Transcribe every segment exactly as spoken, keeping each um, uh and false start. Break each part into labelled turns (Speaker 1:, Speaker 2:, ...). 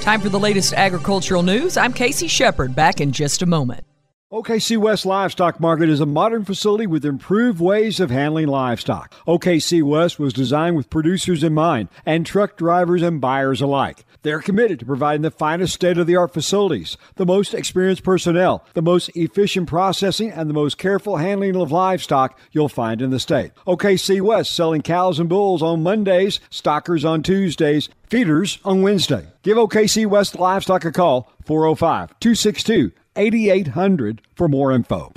Speaker 1: Time for the latest agricultural news. I'm Casey Shepard, back in just a moment.
Speaker 2: O K C West Livestock Market is a modern facility with improved ways of handling livestock. O K C West was designed with producers in mind and truck drivers and buyers alike. They're committed to providing the finest state-of-the-art facilities, the most experienced personnel, the most efficient processing, and the most careful handling of livestock you'll find in the state. O K C West selling cows and bulls on Mondays, stockers on Tuesdays, feeders on Wednesday. Give O K C West Livestock a call, four oh five, two six two, eight eight hundred for more info.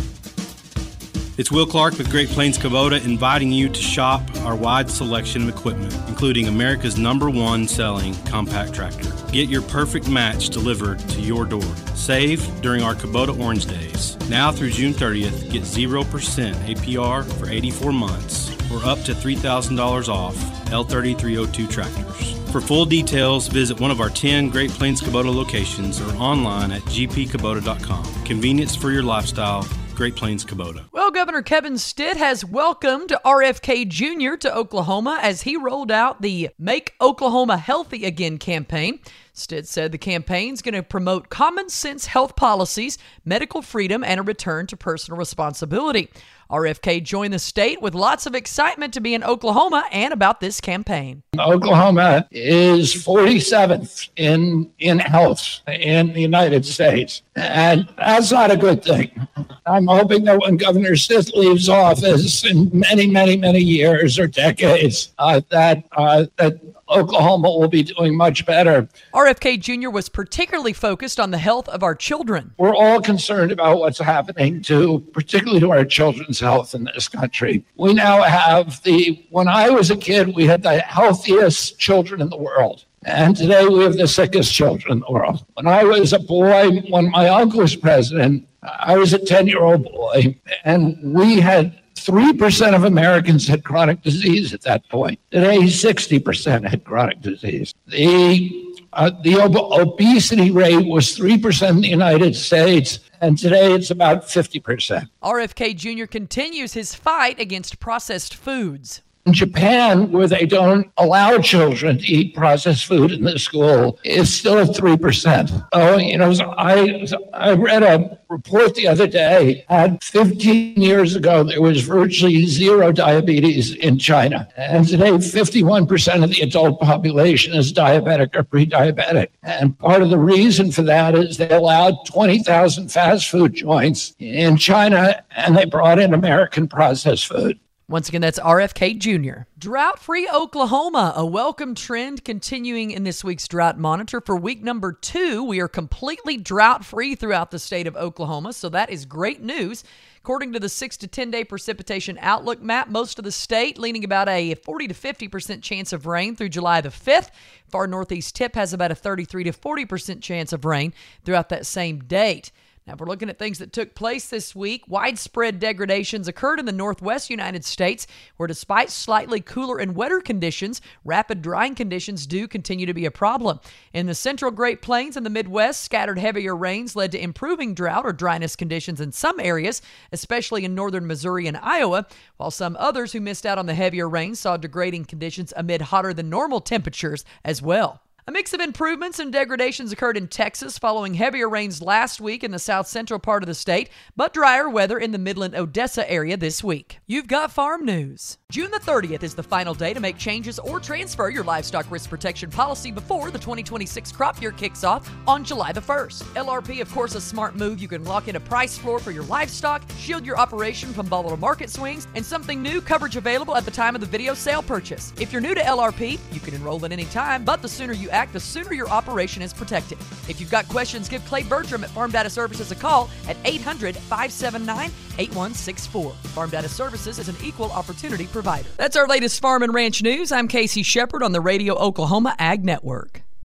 Speaker 3: It's Will Clark with Great Plains Kubota inviting you to shop our wide selection of equipment, including America's number one selling compact tractor. Get your perfect match delivered to your door. Save during our Kubota Orange Days. Now through June thirtieth, get zero percent A P R for eighty-four months or up to three thousand dollars off L thirty-three oh two tractors. For full details, visit one of our ten Great Plains Kubota locations or online at g p kubota dot com. Convenience for your lifestyle, Great Plains Kubota.
Speaker 1: Well, Governor Kevin Stitt has welcomed R F K Junior to Oklahoma as he rolled out the Make Oklahoma Healthy Again campaign. Stitt said the campaign's going to promote common sense health policies, medical freedom, and a return to personal responsibility. R F K joined the state with lots of excitement to be in Oklahoma and about this campaign.
Speaker 4: Oklahoma is forty-seventh in in health in the United States, and that's not a good thing. I'm hoping that when Governor Stitt leaves office in many, many, many years or decades, uh, that uh, that Oklahoma will be doing much better.
Speaker 1: R F K Junior was particularly focused on the health of our children.
Speaker 4: We're all concerned about what's happening to, particularly to our children's health in this country. We now have the, when I was a kid, we had the healthiest children in the world. And today we have the sickest children in the world. When I was a boy, when my uncle was president, I was a ten-year-old boy, and we had three percent of Americans had chronic disease at that point. Today, sixty percent had chronic disease. The uh, the ob- obesity rate was three percent in the United States, and today it's about fifty percent.
Speaker 1: R F K Junior continues his fight against processed foods.
Speaker 4: In Japan, where they don't allow children to eat processed food in the school, it's still at three percent. Oh, you know, I I read a report the other day, and fifteen years ago, there was virtually zero diabetes in China. And today, fifty-one percent of the adult population is diabetic or pre-diabetic. And part of the reason for that is they allowed twenty thousand fast food joints in China, and they brought in American processed food.
Speaker 1: Once again, that's R F K Junior Drought-free Oklahoma, a welcome trend continuing in this week's Drought Monitor. For week number two, we are completely drought-free throughout the state of Oklahoma, so that is great news. According to the six to ten day precipitation outlook map, most of the state leaning about a forty to fifty percent chance of rain through July the fifth. Far northeast tip has about a thirty-three to forty percent chance of rain throughout that same date. Now, if we're looking at things that took place this week, widespread degradations occurred in the northwest United States, where despite slightly cooler and wetter conditions, rapid drying conditions do continue to be a problem. In the central Great Plains and the Midwest, scattered heavier rains led to improving drought or dryness conditions in some areas, especially in northern Missouri and Iowa, while some others who missed out on the heavier rains saw degrading conditions amid hotter than normal temperatures as well. A mix of improvements and degradations occurred in Texas following heavier rains last week in the south central part of the state, but drier weather in the Midland-Odessa area this week. You've got farm news. June the thirtieth is the final day to make changes or transfer your livestock risk protection policy before the twenty twenty-six crop year kicks off on July the first. L R P, of course, a smart move. You can lock in a price floor for your livestock, shield your operation from volatile market swings, and something new, coverage available at the time of the video sale purchase. If you're new to L R P, you can enroll at any time, but the sooner you act, the sooner your operation is protected. If you've got questions, give Clay Bertram at Farm Data Services a call at eight hundred, five seven nine, eight one six four. Farm Data Services is an equal opportunity provider. That's our latest farm and ranch news. I'm Casey Shepard on the Radio Oklahoma Ag Network.